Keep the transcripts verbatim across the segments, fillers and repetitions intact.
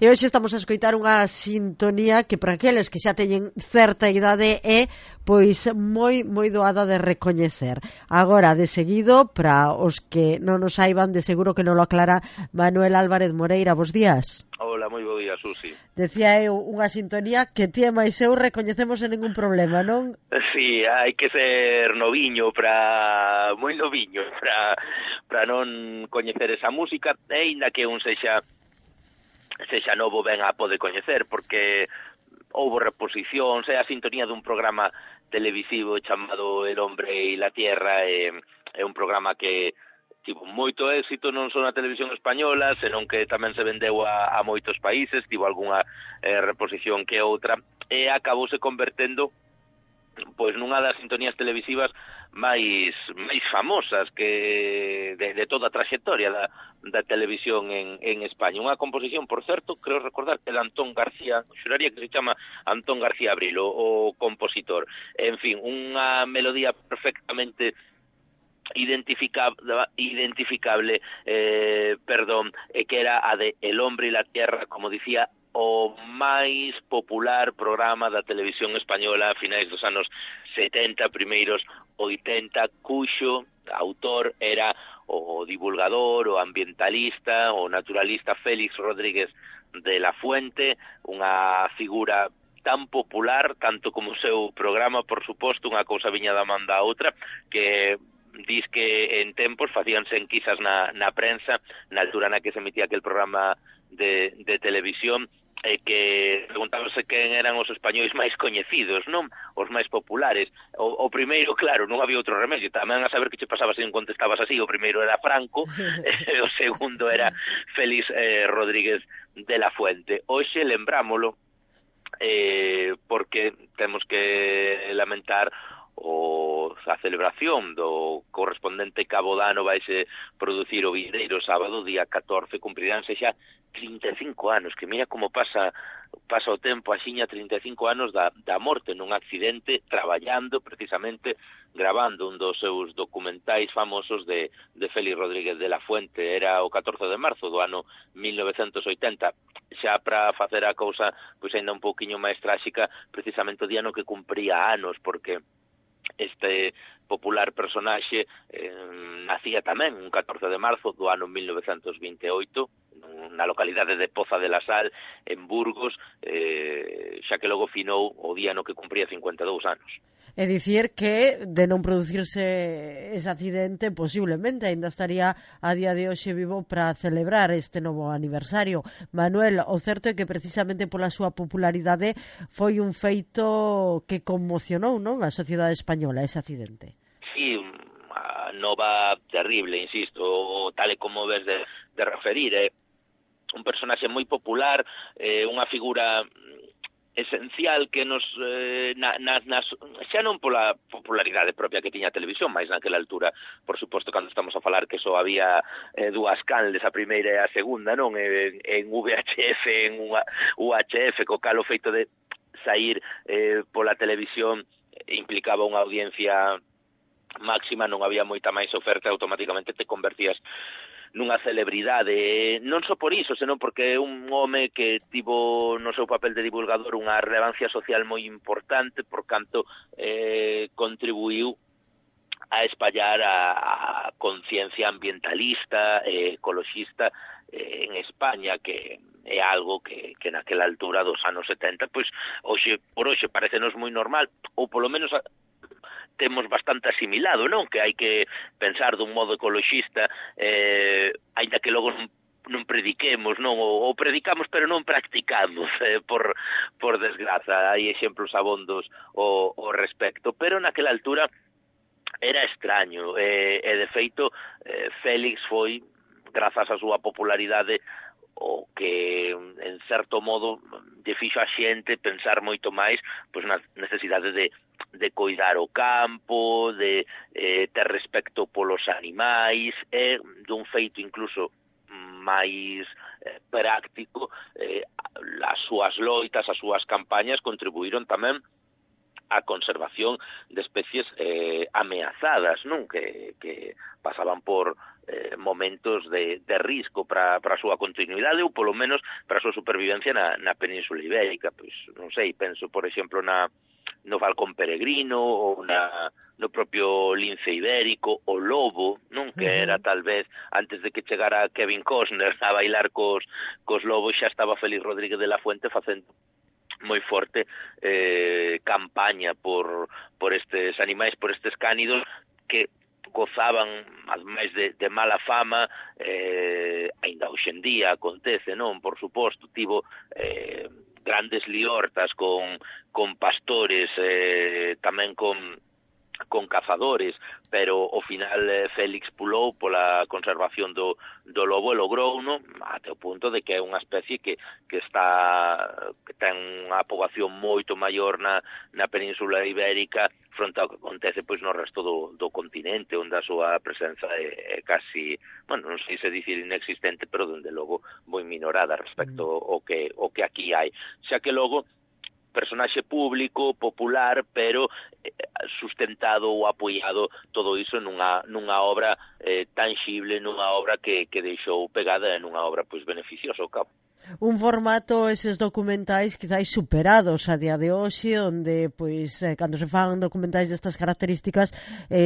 E hoxe estamos a escoitar unha sintonía que para aqueles que xa teñen certa idade é pois moi moi doada de recoñecer. Agora, de seguido, para os que non nos saiban, de seguro que non lo aclara Manuel Álvarez Moreira. Bos días. Hola, moi bo día, Susi. Decía eu unha sintonía que ti e máis eu recoñecemos sen ningún problema, non? Sí, hai que ser noviño para moi noviño para para non coñecer esa música, e aínda que un sexa sexa novo ben a pode coñecer, porque houbo reposicións, é a sintonía dun programa televisivo chamado El hombre y la tierra, é, é un programa que tivo moito éxito non só na televisión española, senón que tamén se vendeu a, a moitos países, tivo algunha eh, reposición que outra, e acabouse convertendo pois nunha das sintonías televisivas máis máis famosas que de, de toda a traxectoria da, da televisión en, en España. Unha composición, por certo, creo recordar que de Antón García, xuraría que se chama Antón García Abril, o, o compositor. En fin, unha melodía perfectamente identificable, identificable eh, perdón, eh, que era a de El hombre y la tierra, como dicía, o máis popular programa da televisión española a finais dos anos setenta, primeiros oitenta, cuxo autor era o divulgador, o ambientalista, o naturalista Félix Rodríguez de la Fuente, unha figura tan popular, tanto como o seu programa, por suposto, unha cousa viña da man da outra, que dis que en tempos facíanse enquisas na, na prensa, na altura na que se emitía aquel programa de, de televisión, e que preguntábase quen eran os españois máis coñecidos, non? Os máis populares. O, o primeiro, claro, non había outro remedio, tamén a saber que che pasaba se non contestabas así. O primeiro era Franco, e o segundo era Félix eh, Rodríguez de la Fuente. Hoxe lembrámolo eh, porque temos que lamentar o a celebración do correspondente Cabo Dano vaise producir o vindeiro sábado, día catorce, cumpriránse xa trinta e cinco anos, que mira como pasa pasa o tempo, axiña trinta e cinco anos da, da morte nun accidente, traballando precisamente, gravando un dos seus documentais famosos de, de Félix Rodríguez de la Fuente. Era o catorce de marzo do ano mil novecentos oitenta, xa para facer a cousa pois ainda un pouquiño máis tráxica, precisamente o día no que cumpría anos, porque este popular personaxe eh, nacía tamén un catorce de marzo do ano mil novecentos vinte e oito na localidade de Poza de la Sal, en Burgos, eh, xa que logo finou o día no que cumpría cincuenta e dous anos. É dicir que, de non producirse ese accidente, posiblemente ainda estaría a día de hoxe vivo para celebrar este novo aniversario. Manuel, o certo é que precisamente pola súa popularidade foi un feito que conmocionou, non, a sociedade española, ese accidente. Sí, unha nova terrible, insisto, tal e como ves de, de referir, é eh, un personaxe moi popular, eh, unha figura esencial que nos eh, na, na, nas, xa non pola popularidade propia que tiña a televisión, máis naquela altura, por suposto, cando estamos a falar que só había eh, dúas canles, a primeira e a segunda, non? En, en V H F, en U H F, co cal o feito de sair eh, pola televisión implicaba unha audiencia máxima, non había moita máis oferta, automáticamente te convertías nunha celebridade, non só por iso, senón porque é un home que tivo no seu papel de divulgador unha relevancia social moi importante, por canto eh, contribuiu a espallar a, a conciencia ambientalista, eh, ecoloxista eh, en España, que é algo que, que naquela altura dos anos setenta, pois hoxe por hoxe parecenos moi normal, ou polo menos a, temos bastante asimilado, non? Que hai que pensar dun modo ecoloxista, eh, aínda que logo non, non prediquemos, non? Ou, ou predicamos pero non practicamos, eh, por, por desgraza. Hai exemplos abondos ao, ao respecto, pero naquela altura era extraño, e, e de feito eh, Félix foi, grazas á súa popularidade, o que en certo modo lle fixo a xente pensar moito máis pois nas necesidades de, de coidar o campo, de eh, ter respecto polos animais, e dun feito incluso máis eh, práctico, eh, as súas loitas, as súas campañas contribuíron tamén a conservación de especies eh, ameazadas, non? Que, que pasaban por eh, momentos de, de risco para a súa continuidade ou polo menos para a súa supervivencia na, na Península Ibérica. Pois non sei, penso por exemplo na no falcón peregrino ou na no propio lince ibérico, o lobo, non? Que era tal vez antes de que chegara Kevin Costner a bailar cos, cos lobos, xa estaba Félix Rodríguez de la Fuente facendo moi forte eh, campaña por, por estes animais, por estes cánidos que gozaban ademais de, de mala fama, eh, ainda hoxendía acontece, non? Por suposto, tivo eh, grandes liortas con, con pastores, eh, tamén con con cazadores, pero ao final eh, Félix pulou pola conservación do, do lobo e logrou, no, até o punto de que é unha especie que, que está que ten unha poboación moito maior na, na Península Ibérica fronte ao que acontece pois no resto do, do continente, onde a súa presenza é, é casi, bueno, non sei se dicir inexistente, pero dende logo moi minorada respecto mm. ao que o que aquí hai. Xa que logo personaxe público, popular, pero eh, sustentado ou apoiado todo iso nunha, nunha obra eh, tangible, nunha obra que, que deixou pegada e nunha obra pois beneficiosa ao cabo. Un formato, eses documentais quizáis superados a día de hoxe, onde pois eh, cando se fan documentais destas características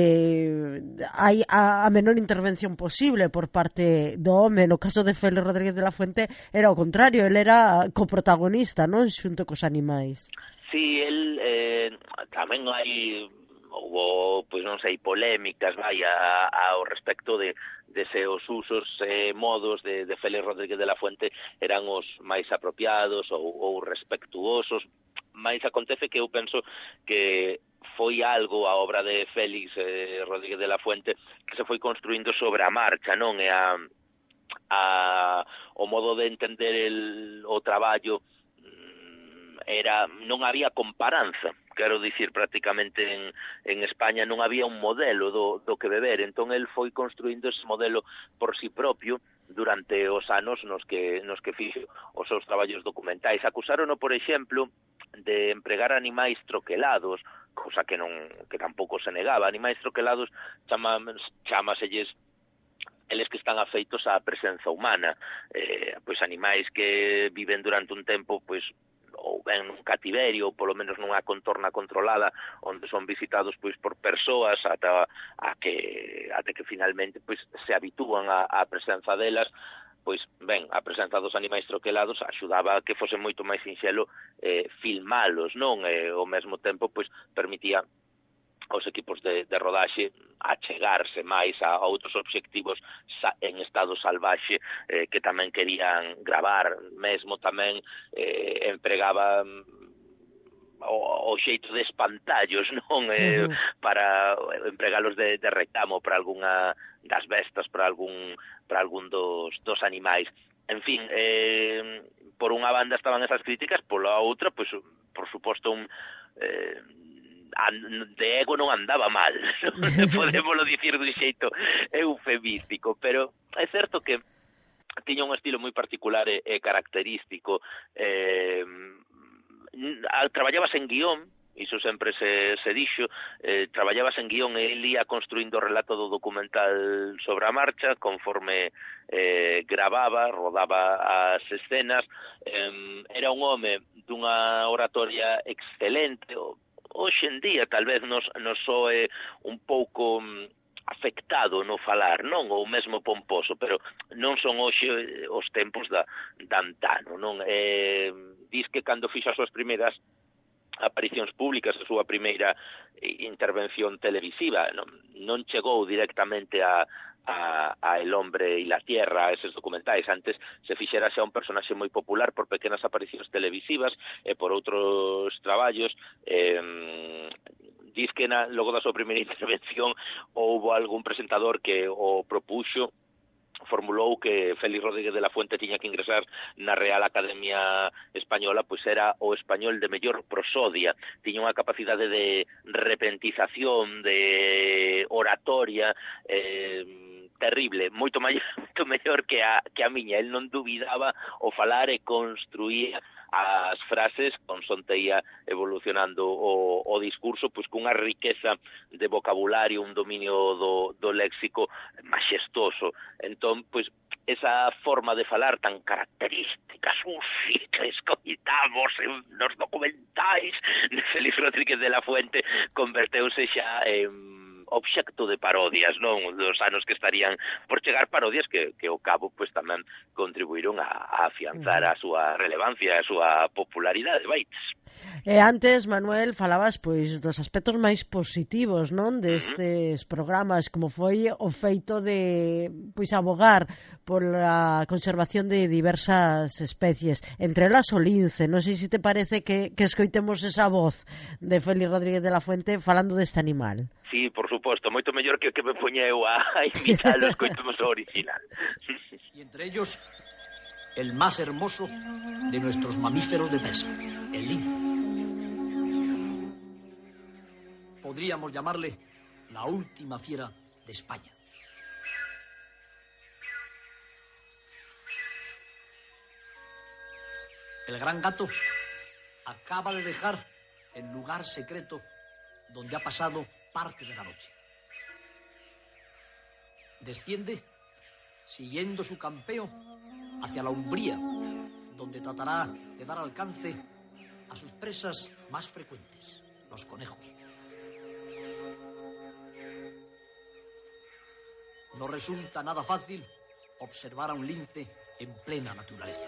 eh, hai a, a menor intervención posible por parte do home. No caso de Félix Rodríguez de la Fuente era o contrario, el era coprotagonista, non? Xunto cos animais. Sí, el eh, tamén hai houve, pois non sei, polémicas, vai, a, ao respecto de de se os usos e eh, modos de, de Félix Rodríguez de la Fuente eran os máis apropiados ou, ou respectuosos, mas acontece que eu penso que foi algo a obra de Félix eh, Rodríguez de la Fuente que se foi construindo sobre a marcha, non? E a, a o modo de entender el, o traballo era, non había comparanza, quero dicir, prácticamente en, en España non había un modelo do, do que beber, entón el foi construindo ese modelo por si propio durante os anos nos que, nos que fixo os seus traballos documentais. Acusárono, por exemplo, de empregar animais troquelados, cousa que non que tampouco se negaba. Animais troquelados chama, chamaselles eles que están afeitos á presenza humana, eh, pois animais que viven durante un tempo, pois ou ben nun cativerio, ou polo menos nunha contorna controlada, onde son visitados pois por persoas ata a que até que finalmente pois se habitúan á, á presenza delas. Pois ben, a presenza dos animais troquelados axudaba a que fose moito máis sinxelo eh, filmalos, non? E ao mesmo tempo pois permitía aos equipos de, de rodaxe achegarse máis a, a outros obxectivos sa, en estado salvaxe eh, que tamén querían gravar. Mesmo tamén eh, empregaba o, o xeito de espantallos, non? Eh, uh-huh. Para empregalos de, de recamo para algunha das bestas, para algún para algún dos, dos animais. En fin, eh, por unha banda estaban esas críticas, pola outra, pois, por suposto, un eh, de ego non andaba mal, podémoslo dicir dun xeito eufemístico, pero é certo que tiña un estilo moi particular e, e característico. Eh, traballabas en guión, iso sempre se, se dixo, eh, traballabas en guión e ele ia construindo o relato do documental sobre a marcha, conforme eh, grababa, rodaba as escenas. Eh, era un home dunha oratoria excelente. Hoxe en día tal vez nos, nos soe un pouco afectado no falar, non? Ou mesmo pomposo, pero non son hoxe os tempos da, da antano, non? Eh, diz que cando fixo as súas primeiras aparicións públicas, a súa primeira intervención televisiva, non, non chegou directamente a A, a El hombre y la tierra, a eses documentais. Antes se fixera xa un personaxe moi popular por pequenas aparicións televisivas e por outros traballos. Eh, diz que na, logo da súa primeira intervención houbo algún presentador que o propuxo, formulou que Félix Rodríguez de la Fuente tiña que ingresar na Real Academia Española, pois era o español de mellor prosodia, tiña unha capacidade de repentización, de oratoria eh, terrible, moito maior, moito mellor que a, que a miña. El non dubidaba o falar e construía as frases con sonte ia evolucionando o, o discurso, pois cunha riqueza de vocabulario, un dominio do, do léxico maxestoso. Entón, pois, esa forma de falar tan característica, susi, que escoitamos nos documentais de Félix Rodríguez de la Fuente, converteuse xa en obxecto de parodias, non? Dos anos que estarían por chegar, parodias que, que ao cabo pois tamén contribuíron a, a afianzar a súa relevancia, a súa popularidade, vaites. E antes, Manuel, falabas pois dos aspectos máis positivos, non, destes uh-huh. programas, como foi o feito de pois abogar pola conservación de diversas especies, entre elas o lince. Non sei se te parece que, que escoitemos esa voz de Félix Rodríguez de la Fuente falando deste animal. Sí, por suposto, moito mellor que que me poñeu a, a imitar os coitemos o original. Y entre ellos, el más hermoso de nuestros mamíferos de presa, el lince. Podríamos llamarle la última fiera de España. El gran gato acaba de dejar el lugar secreto donde ha pasado parte de la noche. Desciende, siguiendo su campeo, hacia la umbría, donde tratará de dar alcance a sus presas más frecuentes, los conejos. No resulta nada fácil observar a un lince en plena naturaleza.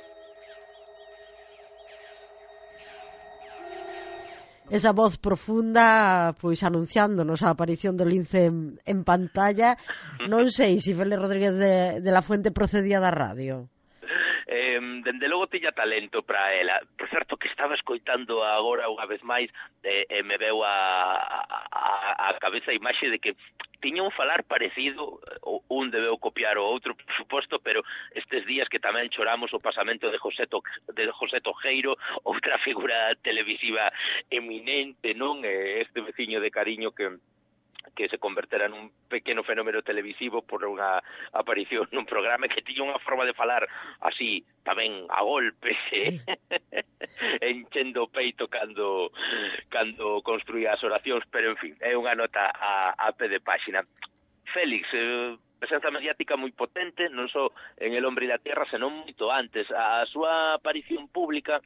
Esa voz profunda, pois anunciándonos a aparición do lince en, en pantalla. Non sei se Félix Rodríguez de, de la Fuente procedía da radio. Eh, dende logo tiña talento para ela. Por certo que estaba escoitando agora unha vez máis e eh, eh, me veu a, a, a cabeza a imaxe de que tiña un falar parecido, un debeu copiar o outro, por suposto, pero estes días que tamén choramos o pasamento de José, to, de José Tojeiro, outra figura televisiva eminente, non? Este veciño de cariño que que se convertera nun pequeno fenómeno televisivo por unha aparición nun programa que tiña unha forma de falar así, tamén a golpes, eh? enchendo o peito cando cando construía as oracións, pero en fin, é unha nota a, a pé de páxina. Félix, eh, presenza mediática moi potente, non só en El hombre e la tierra, senón moito antes. A súa aparición pública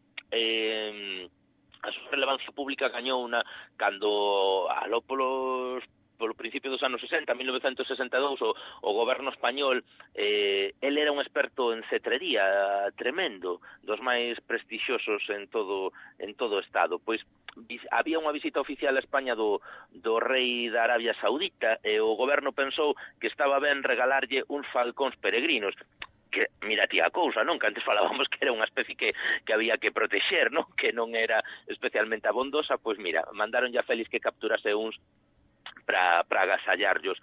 eh, a súa relevancia pública gañou unha cando aló polos polo principio dos anos sesenta, mil novecentos sesenta e dous, o, o goberno español, eh, el era un experto en cetrería tremendo, dos máis prestixiosos en todo en todo o estado. Pois había unha visita oficial a España do, do rei da Arabia Saudita e o goberno pensou que estaba ben regalarlle uns falcóns peregrinos, que mira ti a cousa, non? Que antes falábamos que era unha especie que, que había que protexer, non? Que non era especialmente abondosa, pois mira, mandaron ya a Félix que capturase uns para para agasallarlos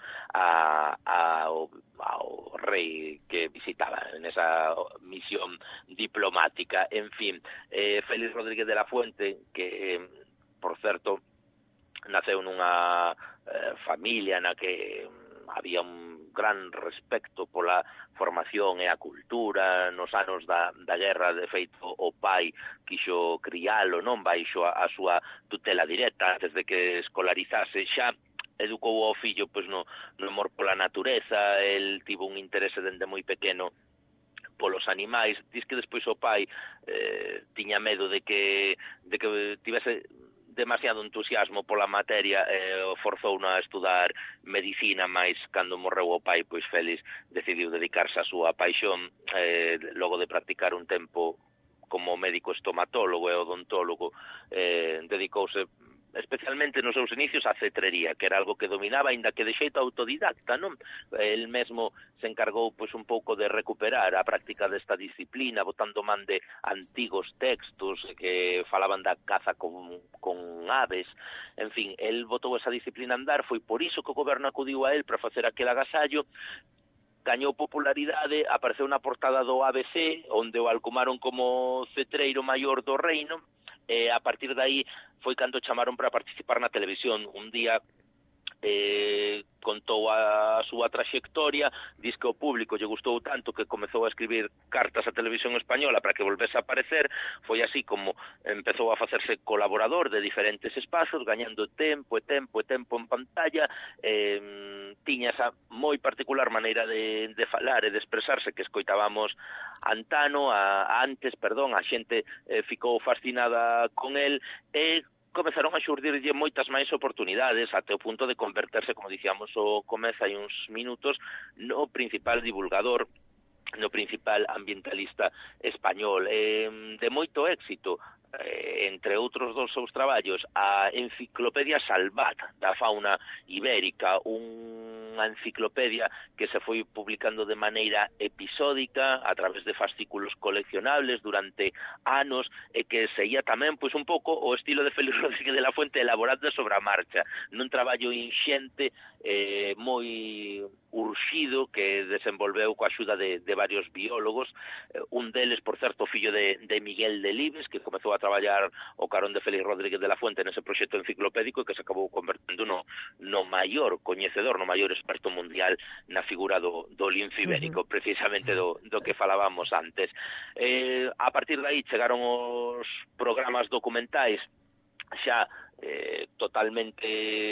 a, a, ao, ao rei que visitaba en esa misión diplomática. En fin, eh, Félix Rodríguez de la Fuente, que, eh, por certo, naceu nunha eh, familia na que había un gran respecto pola formación e a cultura. Nos anos da, da guerra, de feito, o pai quixo crialo, non baixo a, a súa tutela directa, antes de que escolarizase. Xa educou ao fillo pois no, no amor pola natureza. El tivo un interese dende moi pequeno polos animais. Diz que despois o pai eh, tiña medo de que de que tivese demasiado entusiasmo pola materia, eh, forzou a estudar medicina, máis cando morreu o pai, pois Félix decidiu dedicarse á súa paixón, eh, logo de practicar un tempo como médico estomatólogo e odontólogo, eh, dedicouse especialmente nos seus inicios a cetrería, que era algo que dominaba, aínda que de xeito autodidacta, non? El mesmo se encargou pois un pouco de recuperar a práctica desta disciplina, botando man de antigos textos que falaban da caza con, con aves. En fin, el botou esa disciplina a andar, foi por iso que o goberno acudiu a el para facer aquel agasallo. Gañou popularidade, apareceu na portada do A B C, onde o alcumaron como cetreiro maior do reino, e a partir de aí foi cando chamaron para participar na televisión. Un día eh, contou contou a, a súa traxectoria, diz que o público lle gustou tanto que comezou a escribir cartas á televisión española para que volvese a aparecer. Foi así como empezou a facerse colaborador de diferentes espazos, gañando tempo e tempo e tempo en pantalla. Eh, tiña esa moi particular maneira de, de falar e de expresarse que escoitábamos antano, a, antes, perdón, a xente eh, ficou fascinada con el e comezaron a xurdirlle moitas máis oportunidades até o punto de converterse, como dicíamos o comezo hai uns minutos, no principal divulgador, no principal ambientalista español, eh, de moito éxito. Eh, entre outros dos seus traballos, a Enciclopedia Salvat da fauna ibérica, unha enciclopedia que se foi publicando de maneira episódica a través de fascículos coleccionables durante anos e que seguía tamén pois un pouco o estilo de Félix Rodríguez de la Fuente, elaborado sobre a marcha, nun traballo inxente, eh, moi urxido, que desenvolveu coa axuda de, de varios biólogos, eh, un deles, por certo, fillo de, de Miguel Delibes, que comezou a traballar o carón de Félix Rodríguez de la Fuente nese proxecto enciclopédico e que se acabou convertendo no, no maior coñecedor, no maior experto mundial na figura do, do lince ibérico, uh -huh. precisamente do, do que falábamos antes. Eh, a partir de aí chegaron os programas documentais xa eh, totalmente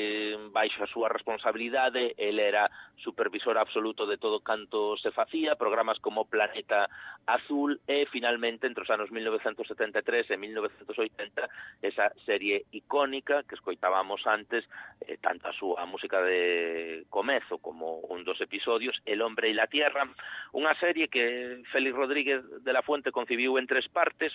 baixo a súa responsabilidade. El era supervisor absoluto de todo canto se facía, programas como Planeta Azul e finalmente entre os anos mil novecentos setenta e tres e mil novecentos oitenta esa serie icónica que escoitábamos antes, eh, tanto a súa música de comezo como un dos episodios, El hombre y la tierra, unha serie que Félix Rodríguez de la Fuente concibiu en tres partes,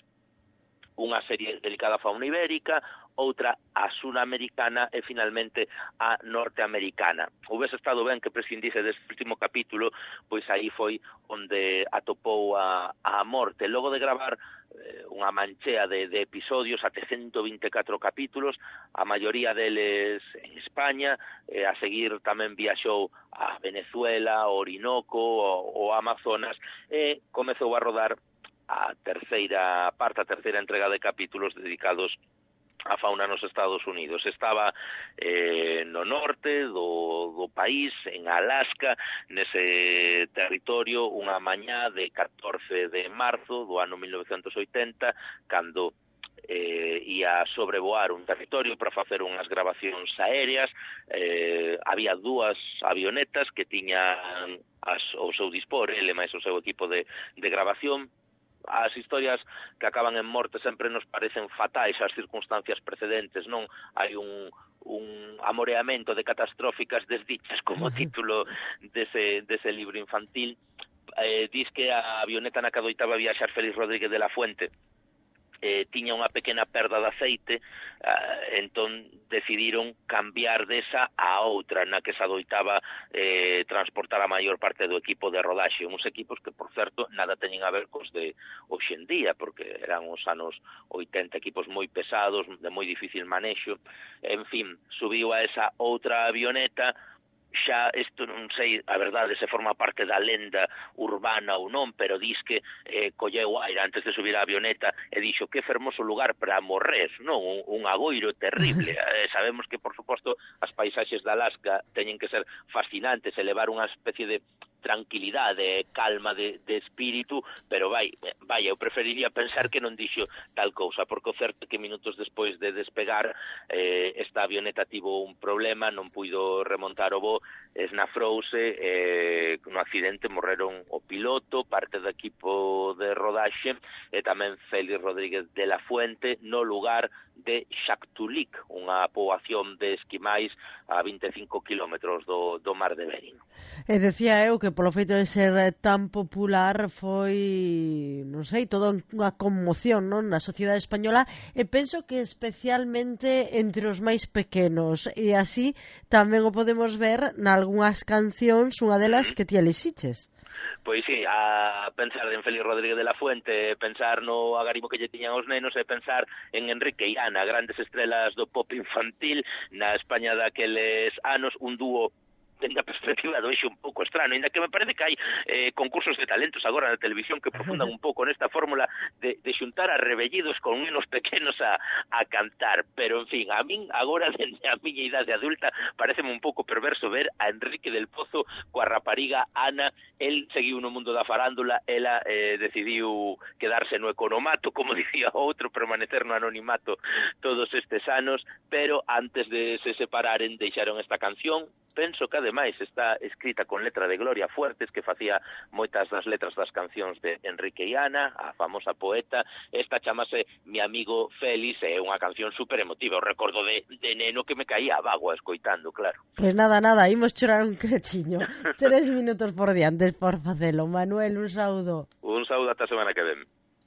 unha serie dedicada á fauna ibérica, outra a sudamericana e finalmente a norteamericana. Houvese estado ben que prescindise deste último capítulo, pois aí foi onde atopou a, a morte. Logo de gravar eh, unha manchea de, de episodios, até ciento vinte e catro capítulos, a maioría deles en España, eh, a seguir tamén viaxou a Venezuela, o Orinoco, o, o Amazonas, e comezou a rodar a terceira parte, a terceira entrega de capítulos dedicados a fauna nos Estados Unidos. Estaba eh, no norte do, do país, en Alaska, nese territorio, unha mañá de catorce de marzo do ano mil novecentos oitenta, cando eh, ia sobrevoar un territorio para facer unhas grabacións aéreas. Eh, había dúas avionetas que tiñan as, o seu dispor, ele máis o seu equipo de, de grabación. As historias que acaban en morte sempre nos parecen fatais as circunstancias precedentes, non? Hai un, un amoreamento de catastróficas desdichas como título dese, dese libro infantil. Eh, diz que a avioneta na que adoitaba viaxar Félix Rodríguez de la Fuente eh, tiña unha pequena perda de aceite, eh, entón decidiron cambiar desa a outra na que se adoitaba eh, transportar a maior parte do equipo de rodaxe, uns equipos que, por certo, nada teñen a ver cos de hoxendía, porque eran os anos oitenta, equipos moi pesados, de moi difícil manexo. En fin, subiu a esa outra avioneta. Xa, isto non sei, a verdade, se forma parte da lenda urbana ou non, pero dis que eh, colleu aire antes de subir a avioneta e dixo que fermoso lugar para morrer, non? Un, un agoiro terrible. Eh, sabemos que, por suposto, as paisaxes de Alaska teñen que ser fascinantes, elevar unha especie de tranquilidade, calma de, de espírito, pero vai, vai, eu preferiría pensar que non dixo tal cousa, porque o certo é que minutos despois de despegar eh, esta avioneta tivo un problema, non puido remontar o voo, esnafrouse, eh, no accidente morreron o piloto, parte do equipo de rodaxe e tamén Félix Rodríguez de la Fuente no lugar de Shaktoolik, unha poboación de esquimais a vinte e cinco kilómetros do, do mar de Bering. E decía eu que polo feito de ser tan popular foi, non sei, toda unha conmoción, non, na sociedade española, e penso que especialmente entre os máis pequenos, e así tamén o podemos ver nalgúnas cancións, unha delas que ti elixiches. Pois sí, a pensar en Félix Rodríguez de la Fuente, pensar no agarimo que lle tiñan os nenos e pensar en Enrique e Ana, grandes estrelas do pop infantil na España daqueles anos, un dúo dende a perspectiva do eixo un pouco estrano, ainda que me parece que hai eh, concursos de talentos agora na televisión que profundan un pouco nesta fórmula de, de xuntar a rebellidos con unos pequenos a, a cantar, pero en fin, a min agora dende a miña idade adulta pareceme un pouco perverso ver a Enrique del Pozo coa rapariga Ana. El seguiu no mundo da farándula, ela eh, decidiu quedarse no economato, como dicía outro, permanecer no anonimato todos estes anos, pero antes de se separaren deixaron esta canción. Penso que ademais está escrita con letra de Gloria Fuertes, que facía moitas das letras das cancións de Enrique e Ana, a famosa poeta. Esta chamase Mi amigo Félix, é unha canción super emotiva, o recordo de, de neno que me caía a bagua escoitando, claro. Pues nada, nada, imos chorar un cachiño. Tres minutos por diante por facelo. Manuel, un saúdo. Un saúdo ata a semana que ven.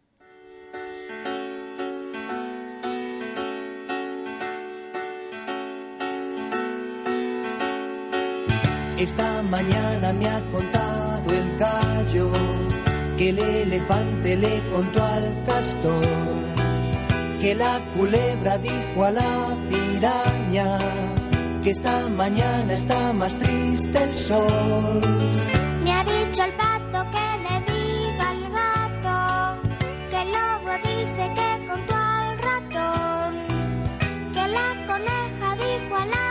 Esta mañana me ha contado el gallo que el elefante le contó al castor, que la culebra dijo a la piraña que esta mañana está más triste el sol. Me ha dicho el pato que le diga al gato, que el lobo dice que contó al ratón, que la coneja dijo a la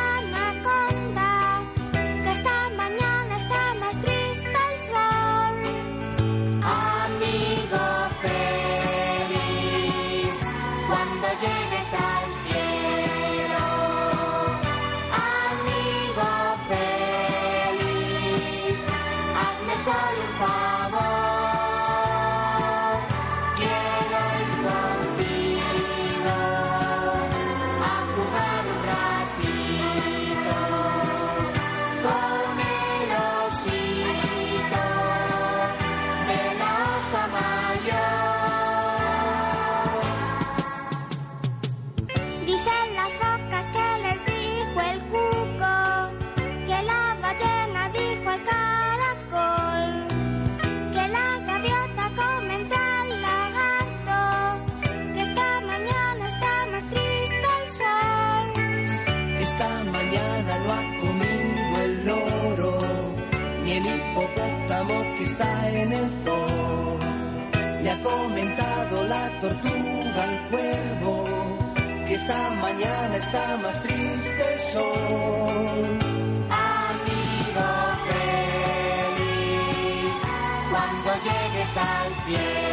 esta mañana está más triste el sol. Amigo feliz, cuando llegues al cielo. Amigo feliz, hazme solo un favor. Quiero ir contigo a jugar un ratito con el osito de la osa mayor. Dicen las focas que les dijo el cuco, que la ballena dijo al caracol, que la gaviota comentó al lagarto, que esta mañana está más triste el sol. Esta mañana lo ha comido el loro, ni el hipopótamo que está en el zoo. Le ha comentado la tortuga al cuervo, que esta mañana está más triste el sol. Amigo feliz, cuando llegues al cielo.